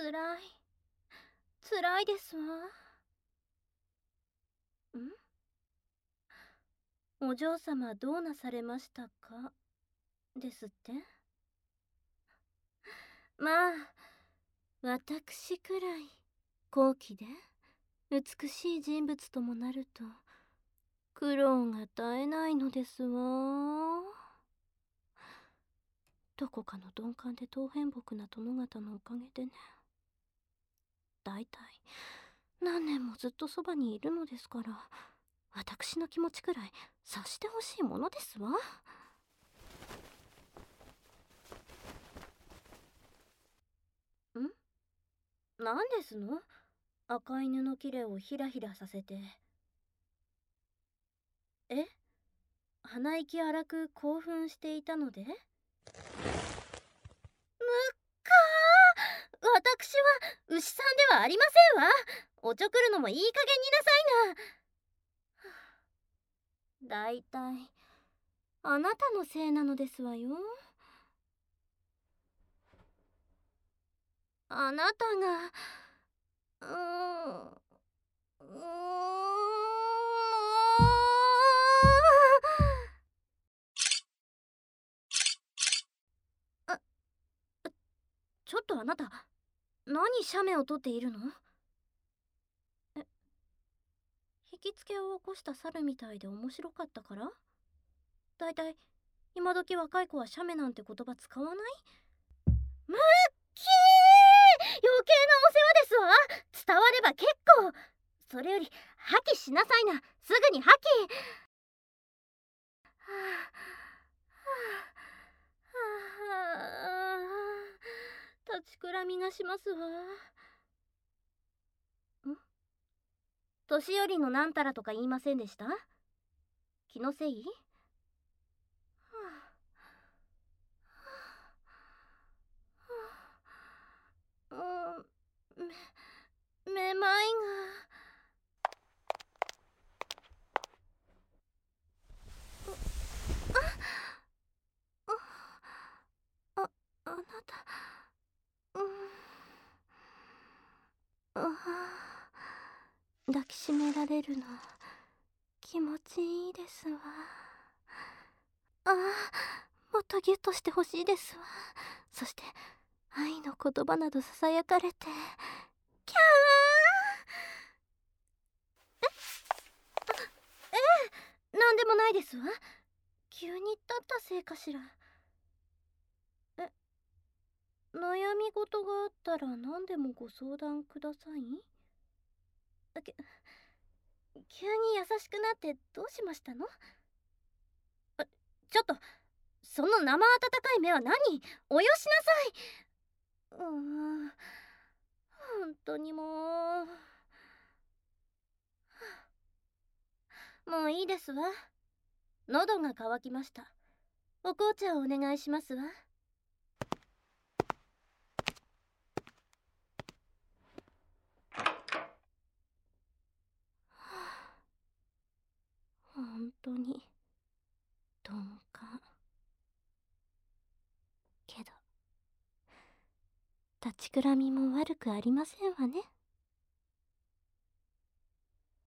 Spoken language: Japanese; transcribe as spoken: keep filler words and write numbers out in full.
つらい。つらいですわ。んお嬢様どうなされましたかですって。まあ、私くらい高貴で美しい人物ともなると苦労が絶えないのですわ。どこかの鈍感で当変木な殿方のおかげでね。だいたい何年もずっとそばにいるのですから、私の気持ちくらい察してほしいものですわ。ん何ですの？赤い布切れをひらひらさせて。え？鼻息荒く興奮していたので？むっかー、私は牛さんではありませんわ。おちょくるのもいい加減になさいな。だいたいあなたのせいなのですわよ。あなたがうーんうーんあ、ちょっとあなた、何写メを撮っているの？え、引きつけを起こした猿みたいで面白かったから？だいたい今時若い子は写メなんて言葉使わない？ムッキー、余計なお世話ですわ。伝われば結構。それより破棄しなさいな。すぐに破棄。はあはあはあ、立ちくらみがしますわ。ん年寄りのなんたらとか言いませんでした？気のせい？はあはあ、うん、め、めまいが。あ、あ、あなた、うん、あ、抱きしめられるの気持ちいいですわ。ああ、もっとギュッとしてほしいですわ。そして愛の言葉などささやかれて。キャー。ええ、なんでもないですわ。急に立ったせいかしら。え、悩み事があったら何でもご相談ください。け急に優しくなってどうしましたの？あ、ちょっと、その生温かい目は何？およしなさい。うーん、本当にもう。もういいですわ。喉が渇きました。お紅茶をお願いしますわ。本当に鈍感。けど立ちくらみも悪くありませんわね。